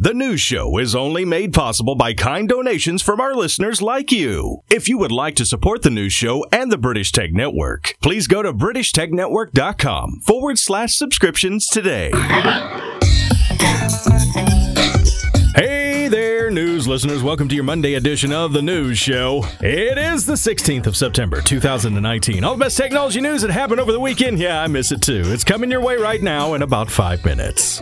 The news show is only made possible by kind donations from our listeners like you. If you would like to support the news show and the British Tech Network, please go to BritishTechNetwork.com/subscriptions today. Hey there, news listeners. Welcome to your Monday edition of the news show. It is the 16th of September, 2019. All the best technology news that happened over the weekend. Yeah, I miss it too. It's coming your way right now in about 5 minutes.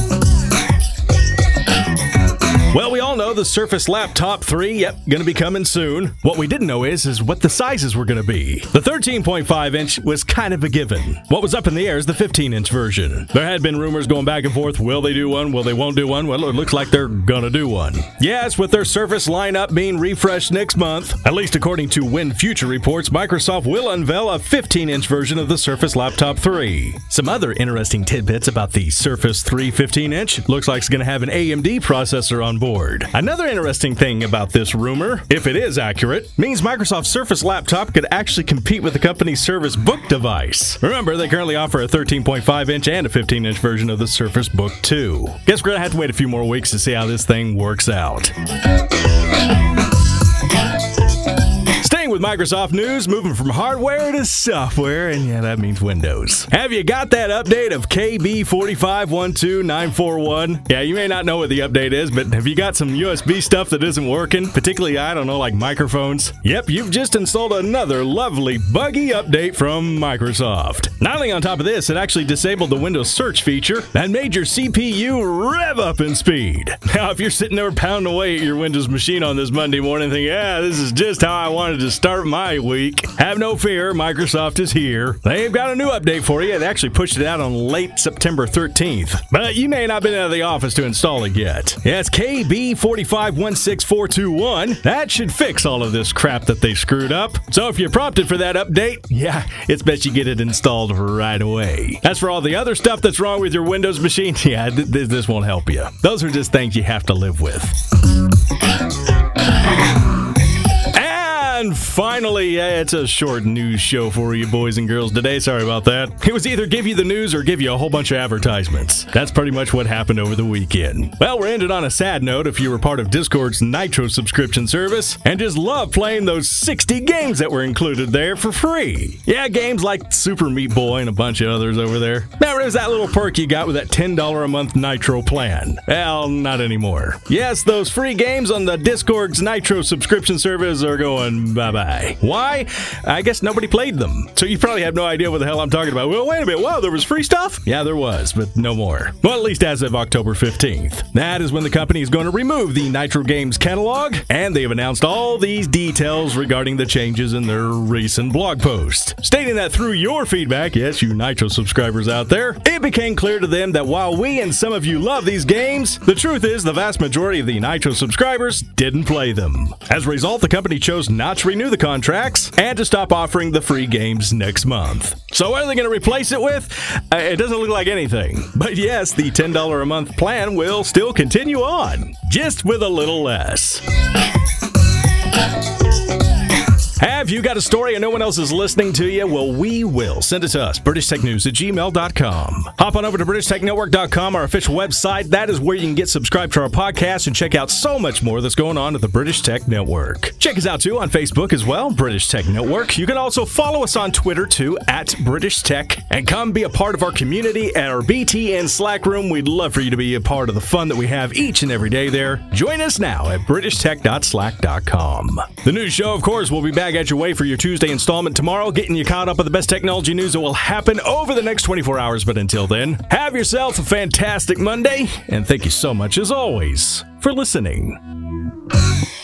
Well, we all know the Surface Laptop 3, going to be coming soon. What we didn't know is what the sizes were going to be. The 13.5-inch was kind of a given. What was up in the air is the 15-inch version. There had been rumors going back and forth. Will they do one? Will they won't do one? Well, it looks like they're going to do one. Yes, with their Surface lineup being refreshed next month, at least according to Win Future reports, Microsoft will unveil a 15-inch version of the Surface Laptop 3. Some other interesting tidbits about the Surface 3 15-inch. Looks like it's going to have an AMD processor on board. Another interesting thing about this rumor, if it is accurate, means Microsoft's Surface Laptop could actually compete with the company's Surface Book device. Remember, they currently offer a 13.5-inch and a 15-inch version of the Surface Book 2. Guess we're going to have to wait a few more weeks to see how this thing works out. With Microsoft news, moving from hardware to software, and yeah, that means Windows. Have you got that update of KB4512941? Yeah, you may not know what the update is, but have you got some USB stuff that isn't working? Particularly, I don't know, like microphones? Yep, you've just installed another lovely buggy update from Microsoft. Not only on top of this, it actually disabled the Windows search feature that made your CPU rev up in speed. Now, if you're sitting there pounding away at your Windows machine on this Monday morning thinking, yeah, this is just how I wanted to start my week, have no fear, Microsoft is here. They've got a new update for you. They actually pushed it out on late September 13th, but you may not have been out of the office to install it yet. Yeah, it's KB4516421. That should fix all of this crap that they screwed up. So if you're prompted for that update, yeah, it's best you get it installed right away. As for all the other stuff that's wrong with your Windows machine, yeah, this won't help you. Those are just things you have to live with. And finally, it's a short news show for you boys and girls today. Sorry about that. It was either give you the news or give you a whole bunch of advertisements. That's pretty much what happened over the weekend. Well, we're ended on a sad note if you were part of Discord's Nitro subscription service and just love playing those 60 games that were included there for free. Yeah, games like Super Meat Boy and a bunch of others over there. Now, there's that little perk you got with that $10 a month Nitro plan. Well, not anymore. Yes, those free games on the Discord's Nitro subscription service are going bye-bye. Why? I guess nobody played them. So you probably have no idea what the hell I'm talking about. Well, wait a minute. Wow, there was free stuff? Yeah, there was, but no more. Well, at least as of October 15th. That is when the company is going to remove the Nitro Games catalog, and they have announced all these details regarding the changes in their recent blog post, stating that through your feedback, yes, you Nitro subscribers out there, it became clear to them that while we and some of you love these games, the truth is the vast majority of the Nitro subscribers didn't play them. As a result, the company chose not to renew the contracts and to stop offering the free games next month. So what are they going to replace it with? It doesn't look like anything. But yes, the $10 a month plan will still continue on, just with a little less. Have you got a story and no one else is listening to you? Well, we will. Send it to us, BritishTechNews@gmail.com. Hop on over to BritishTechNetwork.com, our official website. That is where you can get subscribed to our podcast and check out so much more that's going on at the British Tech Network. Check us out, too, on Facebook as well, British Tech Network. You can also follow us on Twitter, too, at British Tech. And come be a part of our community at our BTN Slack room. We'd love for you to be a part of the fun that we have each and every day there. Join us now at BritishTech.slack.com. The news show, of course, will be back at your way for your Tuesday installment tomorrow, getting you caught up with the best technology news that will happen over the next 24 hours. But until then, have yourself a fantastic Monday, and thank you so much, as always, for listening.